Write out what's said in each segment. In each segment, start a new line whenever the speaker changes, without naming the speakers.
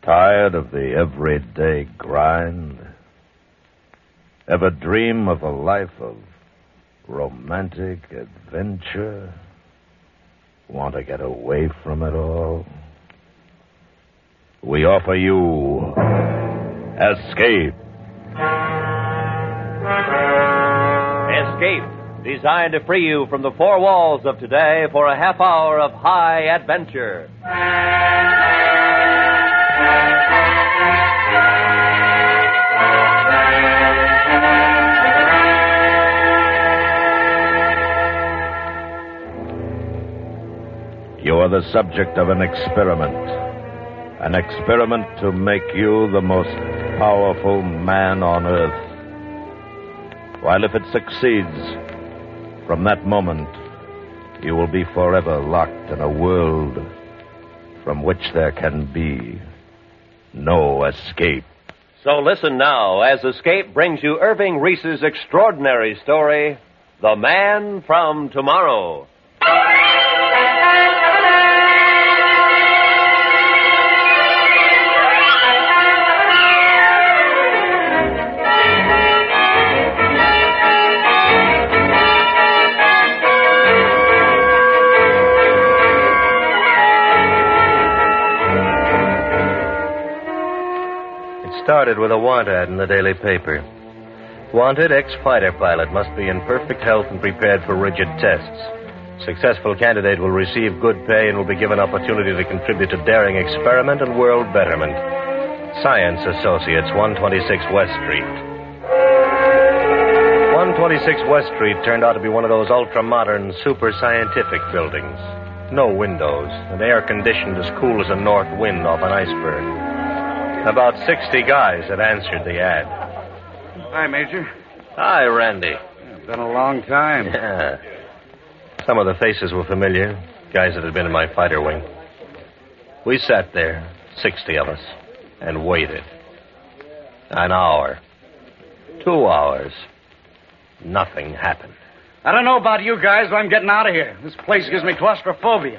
Tired of the everyday grind? Ever dream of a life of romantic adventure? Want to get away from it all? We offer you Escape.
Escape, designed to free you from the four walls of today for a half hour of high adventure.
You are the subject of an experiment. An experiment to make you the most powerful man on earth. While if it succeeds, from that moment, you will be forever locked in a world from which there can be no escape.
So listen now as Escape brings you Irving Reese's extraordinary story, The Man from Tomorrow.
Started with a want ad in the daily paper. Wanted ex-fighter pilot must be in perfect health and prepared for rigid tests. Successful candidate will receive good pay and will be given opportunity to contribute to daring experiment and world betterment. Science Associates, 126 West Street. 126 West Street turned out to be one of those ultra-modern, super-scientific buildings. No windows, and air conditioned as cool as a north wind off an iceberg. About 60 guys had answered the ad.
Hi, Major.
Hi, Randy.
It's been a long time.
Yeah. Some of the faces were familiar, guys that had been in my fighter wing. We sat there, 60 of us, and waited. An hour. 2 hours. Nothing happened.
I don't know about you guys, but I'm getting out of here. This place gives me claustrophobia.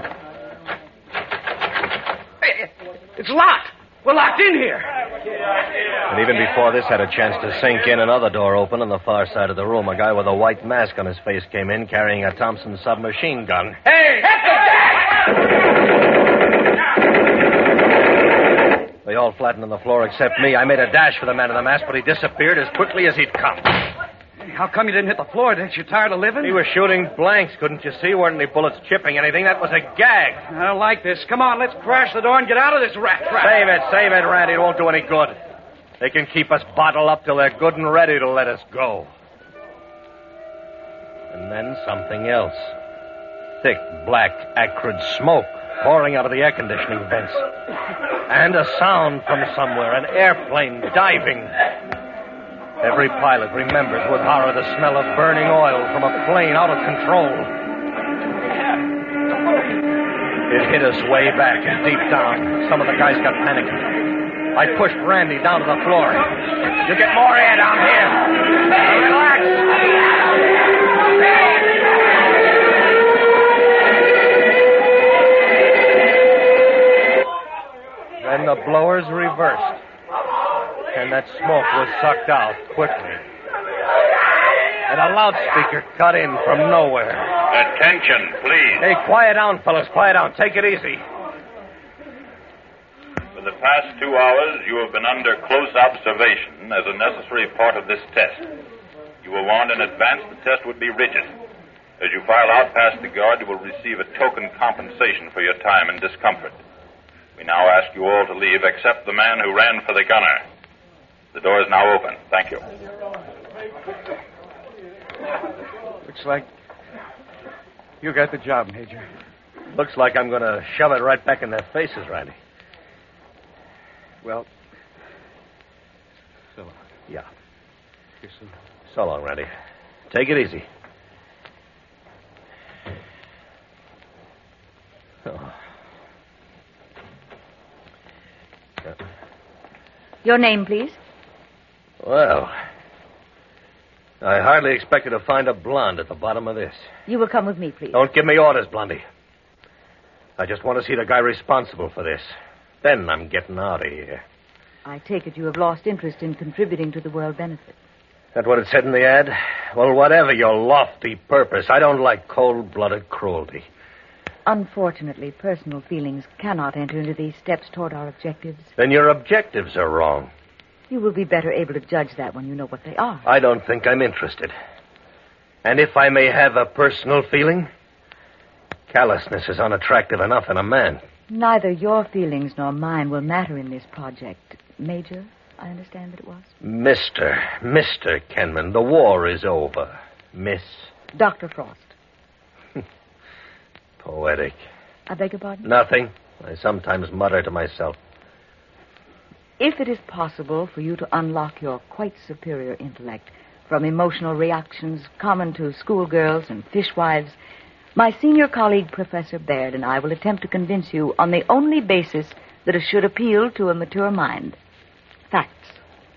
Hey, it's locked. We're locked in here.
And even before this had a chance to sink in, another door opened on the far side of the room. A guy with a white mask on his face came in carrying a Thompson submachine gun.
Hey, hit the deck!
They all flattened on the floor except me. I made a dash for the man in the mask, but he disappeared as quickly as he'd come.
How come you didn't hit the floor? Didn't you tired of living?
He was shooting blanks, couldn't you see? Weren't any bullets chipping anything. That was a gag.
I don't like this. Come on, let's crash the door and get out of this rat trap.
Save it, Randy. It won't do any good. They can keep us bottled up till they're good and ready to let us go. And then something else. Thick, black, acrid smoke pouring out of the air conditioning vents. And a sound from somewhere, an airplane diving. Every pilot remembers with horror the smell of burning oil from a plane out of control. It hit us way back and deep down. Some of the guys got panicked. I pushed Randy down to the floor. You get more air down here. Now relax. Then the blowers reversed. And that smoke was sucked out quickly. And a loudspeaker cut in from nowhere.
Attention, please.
Hey, quiet down, fellas. Quiet down. Take it easy.
For the past 2 hours, you have been under close observation as a necessary part of this test. You were warned in advance the test would be rigid. As you file out past the guard, you will receive a token compensation for your time and discomfort. We now ask you all to leave except the man who ran for the gunner. The door is now open. Thank you.
Looks like you got the job, Major.
Looks like I'm going to shove it right back in their faces, Randy.
Well, so long.
Yeah.
Yes, sir.
So long, Randy. Take it easy. Oh.
Your name, please?
Well, I hardly expected to find a blonde at the bottom of this.
You will come with me, please.
Don't give me orders, Blondie. I just want to see the guy responsible for this. then I'm getting out of here.
I take it you have lost interest in contributing to the world benefit.
That what it said in the ad? Well, whatever your lofty purpose, I don't like cold-blooded cruelty.
Unfortunately, personal feelings cannot enter into these steps toward our objectives.
Then your objectives are wrong.
You will be better able to judge that when you know what they are.
I don't think I'm interested. And if I may have a personal feeling, callousness is unattractive enough in a man.
Neither your feelings nor mine will matter in this project. Major, I understand that it was?
Mr. Kenman, the war is over. Miss.
Dr. Frost.
Poetic.
I beg your pardon?
Nothing. I sometimes mutter to myself.
If it is possible for you to unlock your quite superior intellect from emotional reactions common to schoolgirls and fishwives, my senior colleague, Professor Baird, and I will attempt to convince you on the only basis that it should appeal to a mature mind. Facts.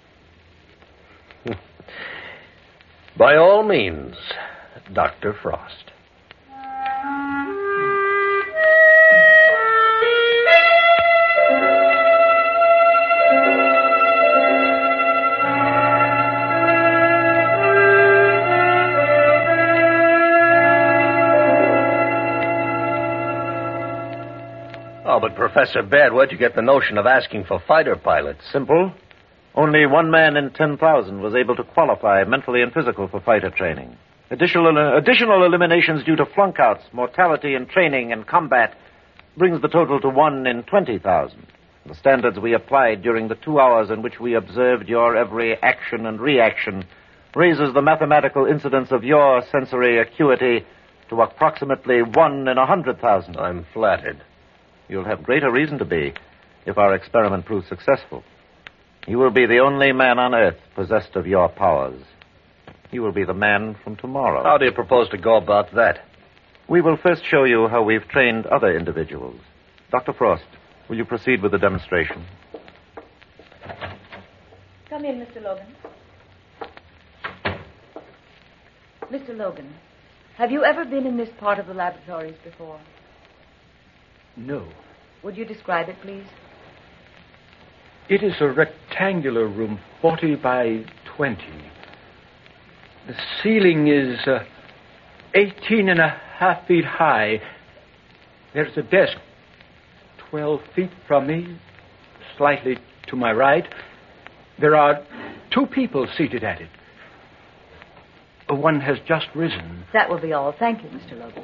By all means, Dr. Frost. Oh, but Professor Baird, where'd you get the notion of asking for fighter pilots?
Simple. Only one man in 10,000 was able to qualify mentally and physical for fighter training. Additional eliminations due to flunkouts, mortality in training and combat brings the total to 1 in 20,000. The standards we applied during the 2 hours in which we observed your every action and reaction raises the mathematical incidence of your sensory acuity to approximately 1 in 100,000.
I'm flattered.
You'll have greater reason to be if our experiment proves successful. You will be the only man on Earth possessed of your powers. You will be the man from tomorrow.
How do you propose to go about that?
We will first show you how we've trained other individuals. Dr. Frost, will you proceed with the demonstration?
Come in, Mr. Logan. Mr. Logan, have you ever been in this part of the laboratories before?
No.
Would you describe it, please?
It is a rectangular room, 40 by 20. The ceiling is 18 and a half feet high. There's a desk 12 feet from me, slightly to my right. There are 2 people seated at it. One has just risen.
That will be all. Thank you, Mr. Logan.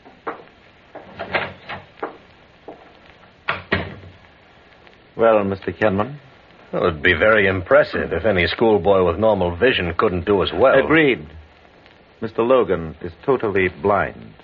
Well, Mr. Kenman?
Well, it'd be very impressive if any schoolboy with normal vision couldn't do as well.
Agreed. Mr. Logan is totally blind.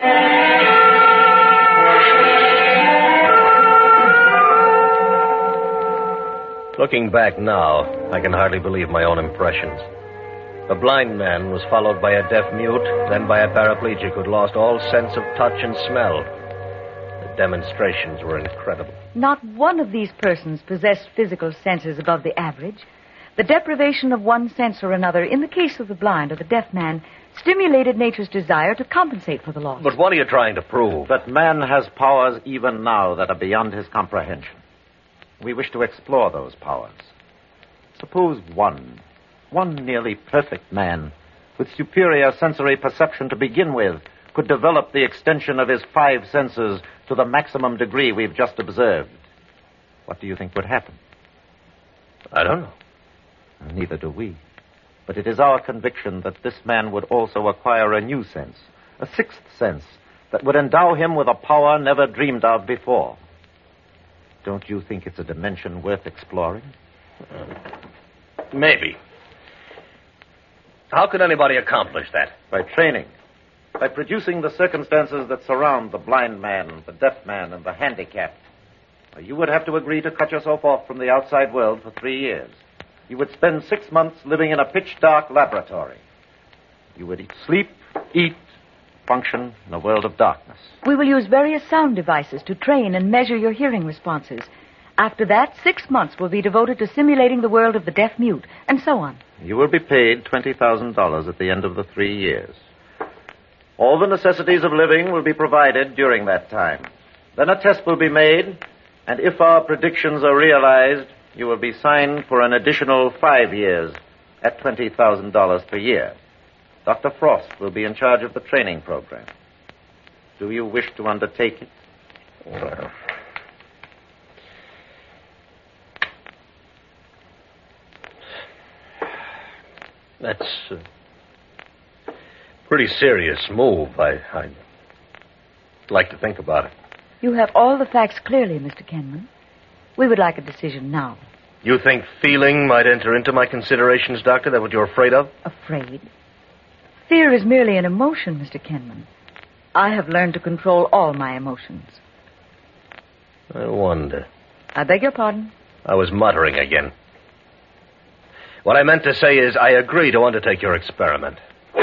Looking back now, I can hardly believe my own impressions. The blind man was followed by a deaf mute, then by a paraplegic who'd lost all sense of touch and smell. The demonstrations were incredible.
Not one of these persons possessed physical senses above the average. The deprivation of one sense or another, in the case of the blind or the deaf man, stimulated nature's desire to compensate for the loss.
But what are you trying to prove?
That man has powers even now that are beyond his comprehension. We wish to explore those powers. Suppose one nearly perfect man, with superior sensory perception to begin with, could develop the extension of his 5 senses to the maximum degree we've just observed. What do you think would happen?
I don't know.
Neither do we. But it is our conviction that this man would also acquire a new sense, a 6th sense, that would endow him with a power never dreamed of before. Don't you think it's a dimension worth exploring?
Maybe. How could anybody accomplish that?
By training. By producing the circumstances that surround the blind man, the deaf man, and the handicapped. You would have to agree to cut yourself off from the outside world for 3 years. You would spend 6 months living in a pitch-dark laboratory. You would sleep, eat, function in a world of darkness.
We will use various sound devices to train and measure your hearing responses. After that, 6 months will be devoted to simulating the world of the deaf-mute, and so on.
You will be paid $20,000 at the end of the 3 years. All the necessities of living will be provided during that time. Then a test will be made,
And if our predictions are realized, you will be signed for an additional 5 years at $20,000 per year. Dr. Frost will be in charge of the training program. Do you wish to undertake it? Well, that's a pretty serious move. I'd like to think about it.
You have all the facts clearly, Mr. Kenman. We would like a decision now.
You think feeling might enter into my considerations, Doctor? That what you're afraid of?
Afraid? Fear is merely an emotion, Mr. Kenman. I have learned to control all my emotions.
I wonder.
I beg your pardon?
I was muttering again. What I meant to say is I agree to undertake your experiment.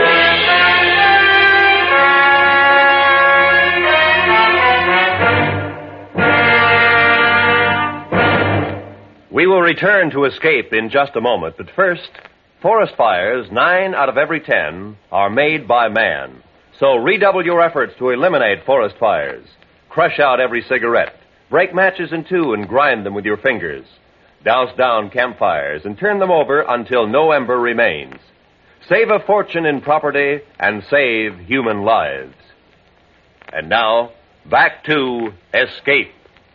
We will return to Escape in just a moment, but first, forest fires, 9 out of every 10, are made by man. So redouble your efforts to eliminate forest fires. Crush out every cigarette. Break matches in two and grind them with your fingers. Douse down campfires and turn them over until no ember remains. Save a fortune in property and save human lives. And now, back to Escape.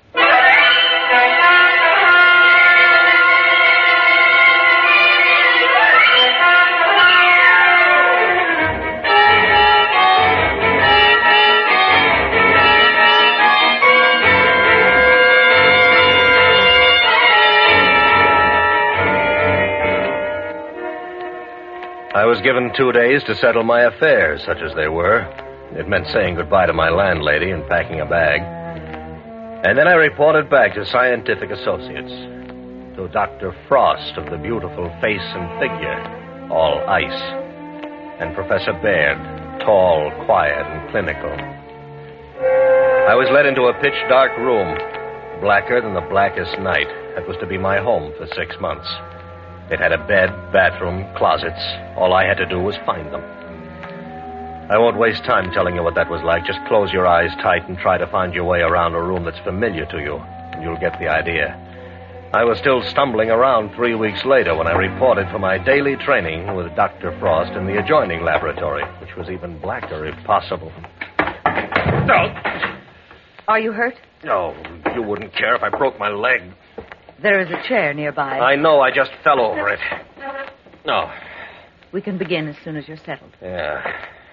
I was given 2 days to settle my affairs, such as they were. It meant saying goodbye to my landlady and packing a bag. And then I reported back to Scientific Associates, to Dr. Frost of the beautiful face and figure, all ice, and Professor Baird, tall, quiet, and clinical. I was led into a pitch-dark room, blacker than the blackest night. That was to be my home for 6 months. It had a bed, bathroom, closets. All I had to do was find them. I won't waste time telling you what that was like. Just close your eyes tight and try to find your way around a room that's familiar to you, and you'll get the idea. I was still stumbling around 3 weeks later when I reported for my daily training with Dr. Frost in the adjoining laboratory, which was even blacker if possible. No.
Are you hurt?
No, you wouldn't care if I broke my leg.
There is a chair nearby.
I know, I just fell over it. No.
We can begin as soon as you're settled.
Yeah.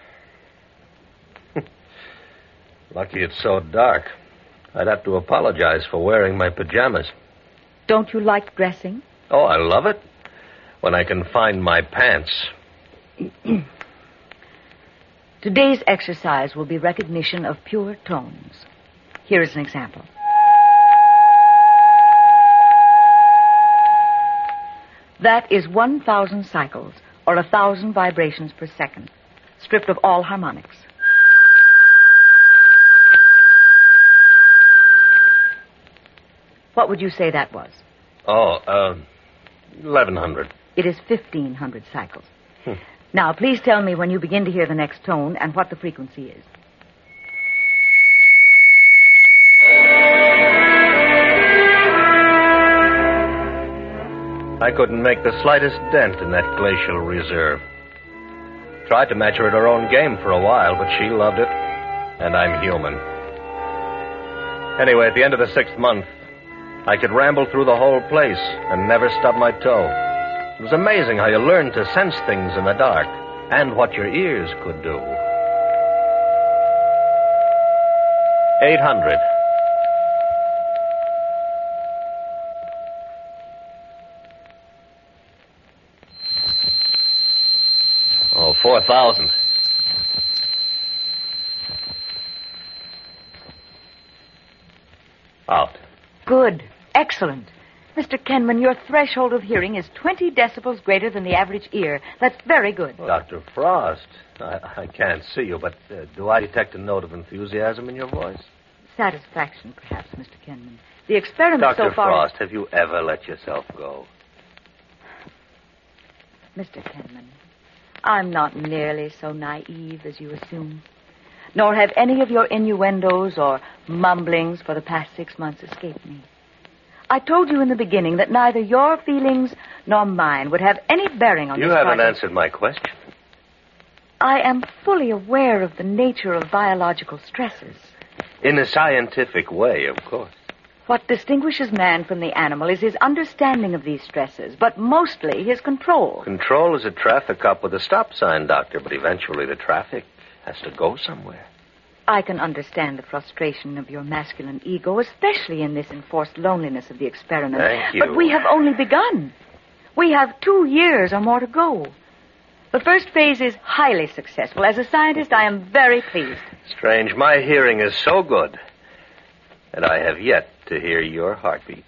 Lucky it's so dark. I'd have to apologize for wearing my pajamas.
Don't you like dressing?
Oh, I love it. When I can find my pants.
Today's exercise will be recognition of pure tones. Here is an example. That is 1,000 cycles, or 1,000 vibrations per second, stripped of all harmonics. What would you say that was?
1,100.
It is 1,500 cycles. Now, please tell me when you begin to hear the next tone and what the frequency is.
I couldn't make the slightest dent in that glacial reserve. Tried to match her at her own game for a while, but she loved it, and I'm human. Anyway, at the end of the 6th month, I could ramble through the whole place and never stub my toe. It was amazing how you learned to sense things in the dark and what your ears could do. 800. Oh, 4,000. Out.
Good. Excellent. Mr. Kenman, your threshold of hearing is 20 decibels greater than the average ear. That's very good.
Dr. Frost, I can't see you, but do I detect a note of enthusiasm in your voice?
Satisfaction, perhaps, Mr. Kenman. The experiment
Dr.
so far...
Dr. Frost, have you ever let yourself go?
Mr. Kenman, I'm not nearly so naive as you assume. nor have any of your innuendos or mumblings for the past 6 months escaped me. I told you in the beginning that neither your feelings nor mine would have any bearing on
You
this
haven't
project.
answered my question.
I am fully aware of the nature of biological stresses.
In a scientific way, of course.
What distinguishes man from the animal is his understanding of these stresses, but mostly his control.
Control is a traffic cop with a stop sign, Doctor, but eventually the traffic has to go somewhere.
I can understand the frustration of your masculine ego, especially in this enforced loneliness of the experiment.
Thank you.
But we have only begun. We have 2 years or more to go. The first phase is highly successful. As a scientist, I am very pleased.
Strange. My hearing is so good, and I have yet to hear your heartbeat.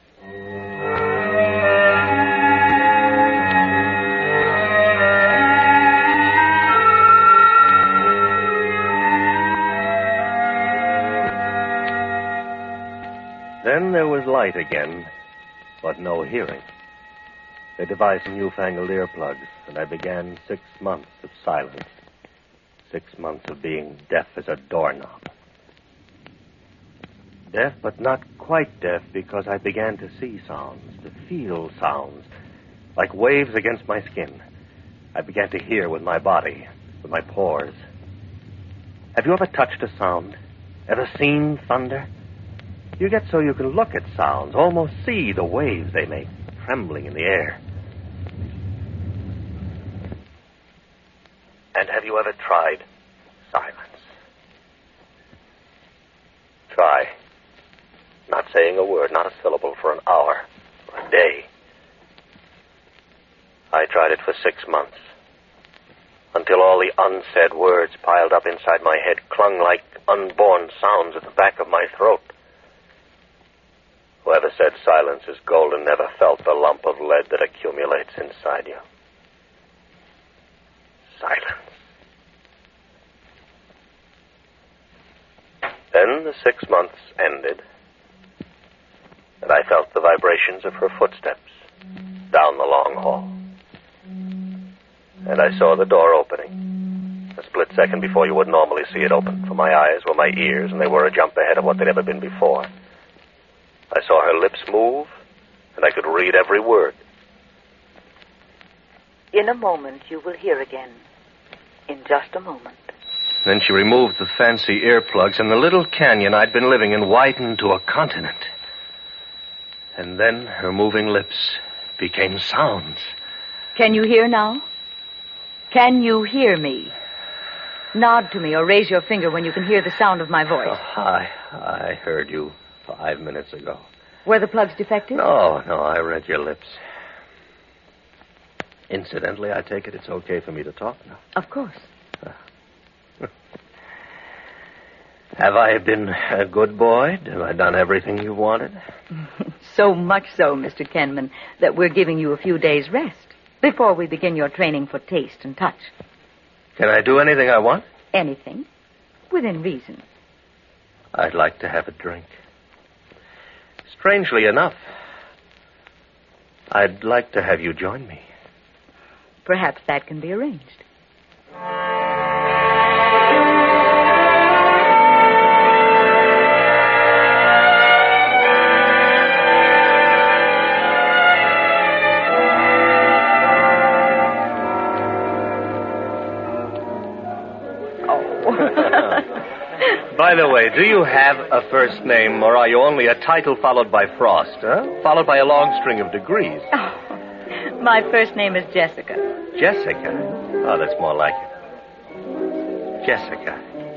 Then there was light again, but no hearing. They devised newfangled earplugs, and I began 6 months of silence. 6 months of being deaf as a doorknob. Deaf, but not quite deaf, because I began to see sounds, to feel sounds, like waves against my skin. I began to hear with my body, with my pores. Have you ever touched a sound? Ever seen thunder? You get so you can look at sounds, almost see the waves they make, trembling in the air. And have you ever tried silence? Try. Not saying a word, not a syllable, for an hour, or a day. I tried it for 6 months, until all the unsaid words piled up inside my head clung like unborn sounds at the back of my throat. Whoever said silence is golden never felt the lump of lead that accumulates inside you. Silence. Then the 6 months ended, and I felt the vibrations of her footsteps down the long hall. And I saw the door opening, a split second before you would normally see it open, for my eyes were my ears, and they were a jump ahead of what they'd ever been before. I saw her lips move, and I could read every word.
In a moment, you will hear again. In just a moment.
Then she removed the fancy earplugs, and the little canyon I'd been living in widened to a continent. And then her moving lips became sounds.
Can you hear now? Can you hear me? Nod to me or raise your finger when you can hear the sound of my voice.
Oh, I heard you 5 minutes ago.
Were the plugs defective?
No, I read your lips. Incidentally, I take it it's okay for me to talk now.
Of course.
Have I been a good boy? Have I done everything you wanted?
So much so, Mr. Kenman, that we're giving you a few days' rest before we begin your training for taste and touch.
Can I do anything I want?
Anything, within reason.
I'd like to have a drink. Strangely enough, I'd like to have you join me.
Perhaps that can be arranged.
By the way, do you have a first name, or are you only a title followed by Frost, followed by a long string of degrees?
Oh, my first name is Jessica.
Jessica? Oh, that's more like it. Jessica.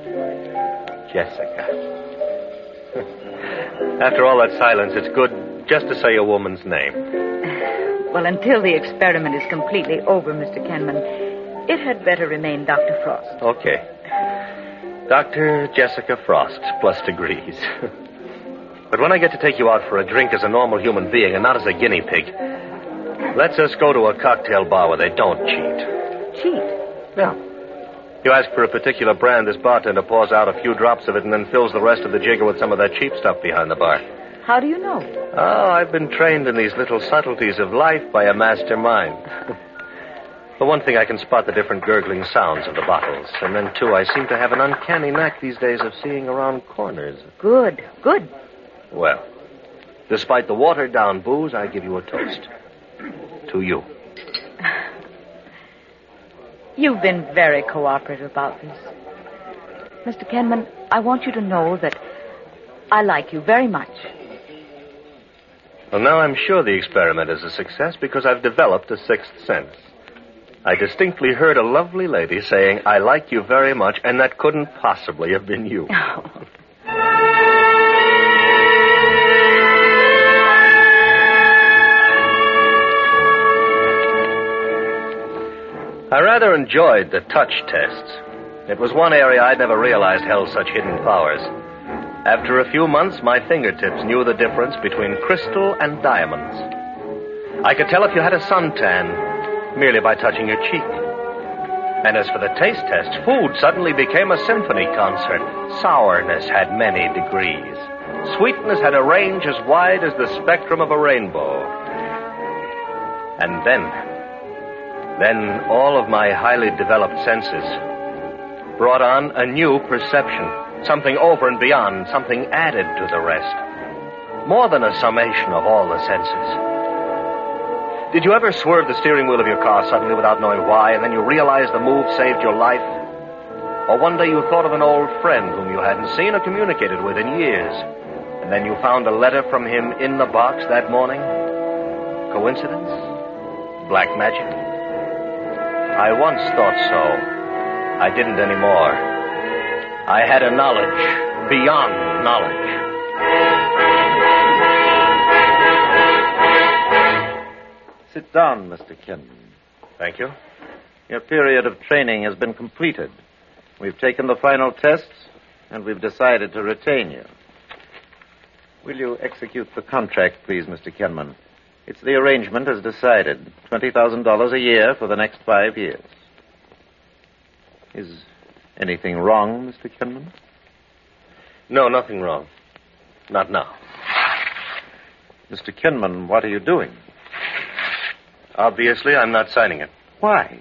After all that silence, it's good just to say a woman's name.
Well, until the experiment is completely over, Mr. Kenman, it had better remain Dr. Frost.
Okay. Dr. Jessica Frost, plus degrees. But when I get to take you out for a drink as a normal human being and not as a guinea pig, let's us go to a cocktail bar where they don't cheat.
Cheat?
Yeah. You ask for a particular brand, this bartender pours out a few drops of it and then fills the rest of the jigger with some of that cheap stuff behind the bar.
How do you know?
Oh, I've been trained in these little subtleties of life by a master mind. For one thing, I can spot the different gurgling sounds of the bottles. And then, too, I seem to have an uncanny knack these days of seeing around corners.
Good.
Well, despite the watered-down booze, I give you a toast. To you.
You've been very cooperative about this. Mr. Kenman, I want you to know that I like you very much.
Well, now I'm sure the experiment is a success because I've developed a sixth sense. I distinctly heard a lovely lady saying, "I like you very much," and that couldn't possibly have been you. I rather enjoyed the touch tests. It was one area I'd never realized held such hidden powers. After a few months, my fingertips knew the difference between crystal and diamonds. I could tell if you had a suntan merely by touching your cheek. And as for the taste test, food suddenly became a symphony concert. Sourness had many degrees. Sweetness had a range as wide as the spectrum of a rainbow. And then all of my highly developed senses brought on a new perception. Something over and beyond, something added to the rest. More than a summation of all the senses. Did you ever swerve the steering wheel of your car suddenly without knowing why, and then you realized the move saved your life? Or one day you thought of an old friend whom you hadn't seen or communicated with in years, and then you found a letter from him in the box that morning? Coincidence? Black magic? I once thought so. I didn't anymore. I had a knowledge beyond knowledge.
Sit down, Mr. Kinman.
Thank you.
Your period of training has been completed. We've taken the final tests, and we've decided to retain you. Will you execute the contract, please, Mr. Kinman? It's the arrangement as decided. $20,000 a year for the next 5 years. Is anything wrong, Mr. Kinman?
No, nothing wrong. Not now.
Mr. Kinman, what are you doing?
Obviously, I'm not signing it.
Why?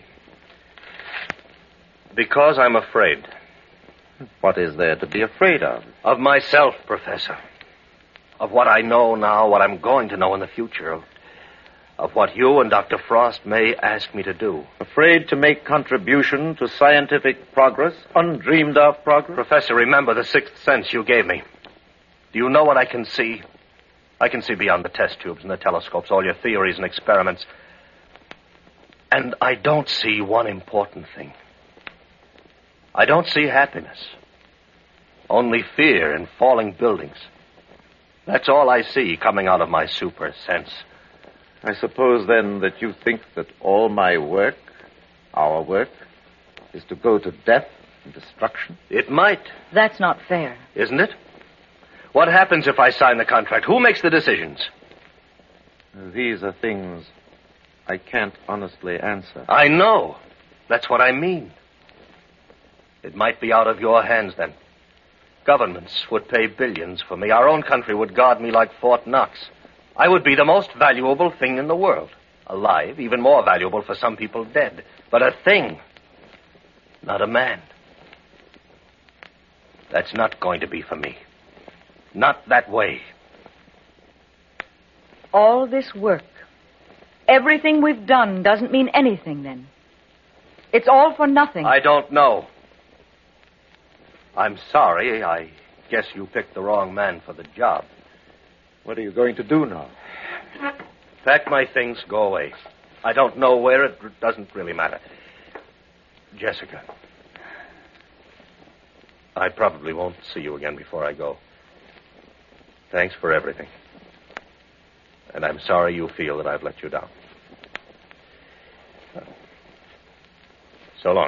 Because I'm afraid.
What is there to be afraid of?
Of myself, Professor. Of what I know now, what I'm going to know in the future. Of what you and Dr. Frost may ask me to do.
Afraid to make contribution to scientific progress, undreamed of progress?
Professor, remember the sixth sense you gave me. Do you know what I can see? I can see beyond the test tubes and the telescopes, all your theories and experiments. And I don't see one important thing. I don't see happiness. Only fear and falling buildings. That's all I see coming out of my super sense.
I suppose, then, that you think that all my work, our work, is to go to death and destruction?
It might.
That's not fair.
Isn't it? What happens if I sign the contract? Who makes the decisions?
These are things I can't honestly answer.
I know. That's what I mean. It might be out of your hands, then. Governments would pay billions for me. Our own country would guard me like Fort Knox. I would be the most valuable thing in the world. Alive, even more valuable for some people dead. But a thing, not a man. That's not going to be for me. Not that way.
All this work, everything we've done doesn't mean anything, then. It's all for nothing.
I don't know. I'm sorry. I guess you picked the wrong man for the job.
What are you going to do now?
Pack my things, go away. I don't know where. It doesn't really matter. Jessica, I probably won't see you again before I go. Thanks for everything. And I'm sorry you feel that I've let you down. So long.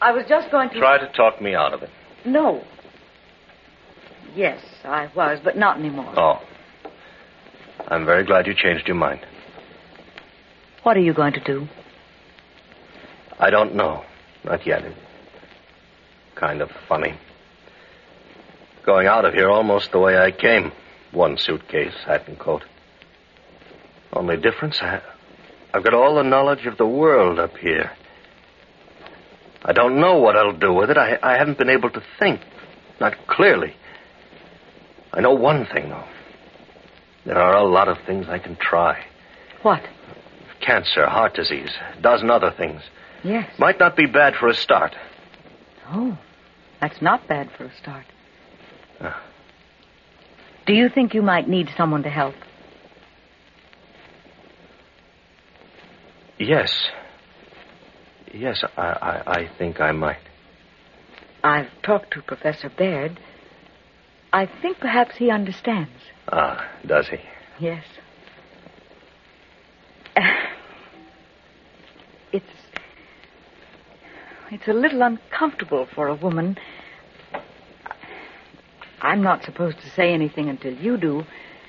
I was just going to...
Try to talk me out of it.
No. Yes, I was, but not anymore.
Oh. I'm very glad you changed your mind.
What are you going to do?
I don't know. Not yet. It's kind of funny. Going out of here almost the way I came. One suitcase, hat and coat. Only difference, I've got all the knowledge of the world up here. I don't know what I'll do with it. I haven't been able to think. Not clearly. I know one thing, though. There are a lot of things I can try.
What?
Cancer, heart disease, a dozen other things.
Yes.
Might not be bad for a start.
Oh, that's not bad for a start. Do you think you might need someone to help?
Yes. Yes, I think I might.
I've talked to Professor Baird. I think perhaps he understands.
Ah, does he?
Yes. It's a little uncomfortable for a woman. I'm not supposed to say anything until you do.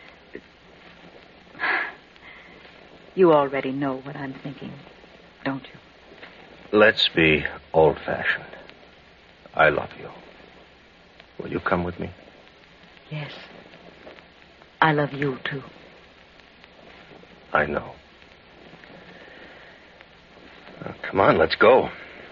You already know what I'm thinking, don't you?
Let's be old-fashioned. I love you. Will you come with me?
Yes. I love you, too.
I know. Come on, let's go.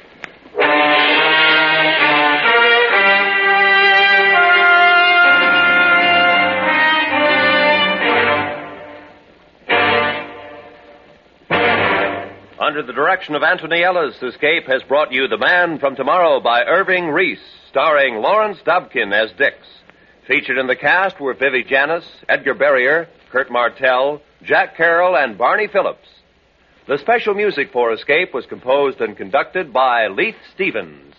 Under the direction of Anthony Ellis, Escape has brought you The Man from Tomorrow by Irving Reese, starring Lawrence Dobkin as Dix. Featured in the cast were Vivi Janis, Edgar Barrier, Kurt Martell, Jack Carroll, and Barney Phillips. The special music for Escape was composed and conducted by Leith Stevens.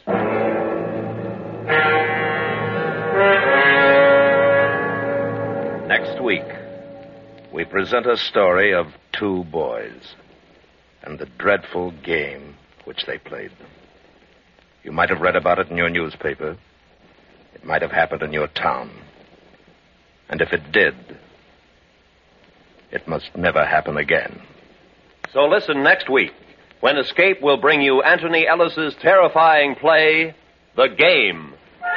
Next week, we present a story of two boys and the dreadful game which they played. You might have read about it in your newspaper. It might have happened in your town. And if it did, it must never happen again.
So listen next week, when Escape will bring you Anthony Ellis's terrifying play, The Game.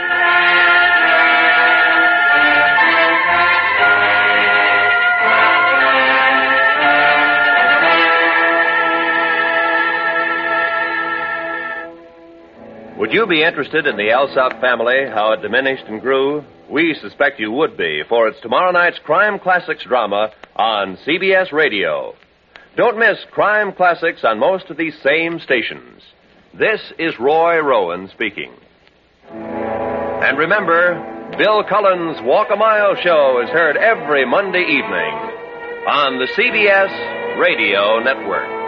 Would you be interested in the Alsop family, how it diminished and grew? We suspect you would be, for it's tomorrow night's Crime Classics drama on CBS Radio. Don't miss Crime Classics on most of these same stations. This is Roy Rowan speaking. And remember, Bill Cullen's Walk a Mile show is heard every Monday evening on the CBS Radio Network.